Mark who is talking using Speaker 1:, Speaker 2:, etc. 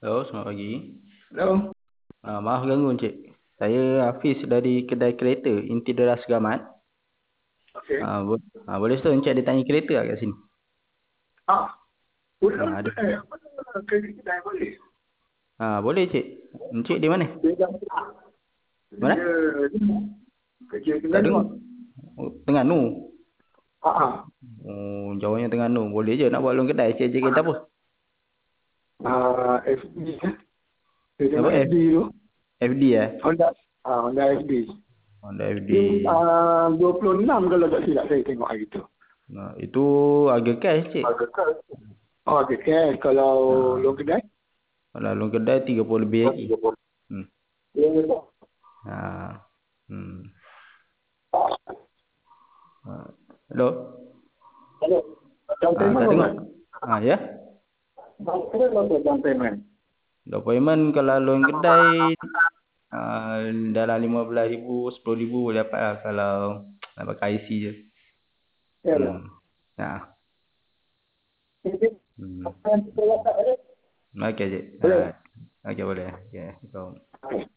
Speaker 1: Halo, selamat pagi.
Speaker 2: Hello.
Speaker 1: Maaf ganggu Encik. Saya Hafiz dari kedai kereta Inti Deras Gamat.
Speaker 2: Okey.
Speaker 1: Boleh tahu Encik ada tanya kereta tak kat sini?
Speaker 2: Ah, boleh
Speaker 1: Ada.
Speaker 2: apa kredit kedai boleh?
Speaker 1: Boleh Encik. Encik di mana?
Speaker 2: Dia dah
Speaker 1: Mana?
Speaker 2: dia kerja
Speaker 1: Tak
Speaker 2: Terengganu.
Speaker 1: dengar. Oh, Terengganu.
Speaker 2: Ah, ah.
Speaker 1: Jauhnya Terengganu. Boleh je nak buat loan kedai. Encik kereta apa?
Speaker 2: FD kan. Dia
Speaker 1: Apa?
Speaker 2: tengok FD tu.
Speaker 1: FD eh?
Speaker 2: Honda. Honda FD.
Speaker 1: Honda FD.
Speaker 2: Dia 26 kalau tak silap saya tengok hari tu.
Speaker 1: Itu harga cash Encik.
Speaker 2: Oh, okey. Cash kalau
Speaker 1: Ah,
Speaker 2: loan kedai.
Speaker 1: Kalau loan kedai 30 lebih lagi. Hmm.
Speaker 2: Dia tu.
Speaker 1: Ah. Hmm. Hello?
Speaker 2: Hello. Down payment
Speaker 1: Tak dengar.
Speaker 2: apa?
Speaker 1: Ya?
Speaker 2: Down payment.
Speaker 1: Down payment kalau loan kedai dalam 15,000, 10,000 boleh dapat lah kalau nak pakai IC je.
Speaker 2: Ya lah.
Speaker 1: Hmm. Ya. Hmm. Okey je.
Speaker 2: Boleh.
Speaker 1: Okey boleh. Okey.